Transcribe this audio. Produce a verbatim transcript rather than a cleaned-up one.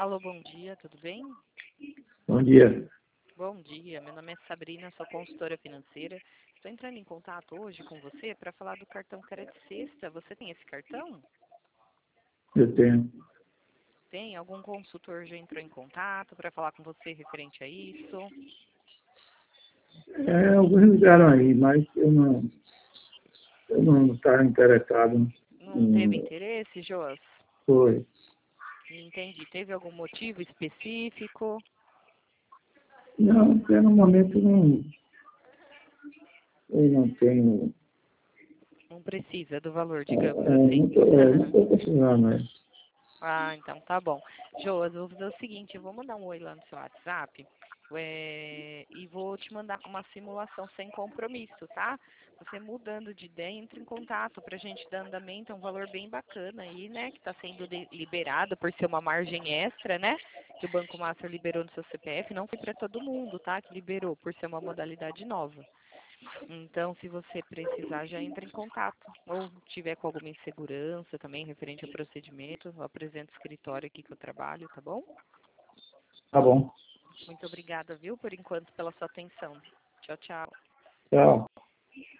Alô, bom dia, tudo bem? Bom dia. Bom dia, meu nome é Sabrina, sou consultora financeira. Estou entrando em contato hoje com você para falar do cartão que era de sexta. Você tem esse cartão? Eu tenho. Tem? Algum consultor já entrou em contato para falar com você referente a isso? É, alguns ligaram aí, mas eu não eu não estava interessado Não teve em. interesse, Joas? Foi. Entendi. Teve algum motivo específico? Não, até no momento não, eu não tenho. Não precisa do valor, É, digamos é, não assim. estou precisando, né? Ah, então tá bom. Joas, eu vou fazer o seguinte, eu vou mandar um oi lá no seu WhatsApp é, e vou te mandar uma simulação sem compromisso, tá? Você mudando de ideia, entre em contato pra gente dar andamento, é um valor bem bacana aí, né? Que tá sendo de- liberado por ser uma margem extra, né? Que o Banco Master liberou no seu C P F, não foi para todo mundo, tá? Que liberou por ser uma modalidade nova. Então, se você precisar, já entra em contato. Ou tiver com alguma insegurança também referente ao procedimento, eu apresento o escritório aqui que eu trabalho, tá bom? Tá bom. Muito obrigada, viu, por enquanto, pela sua atenção. Tchau, tchau. Tchau.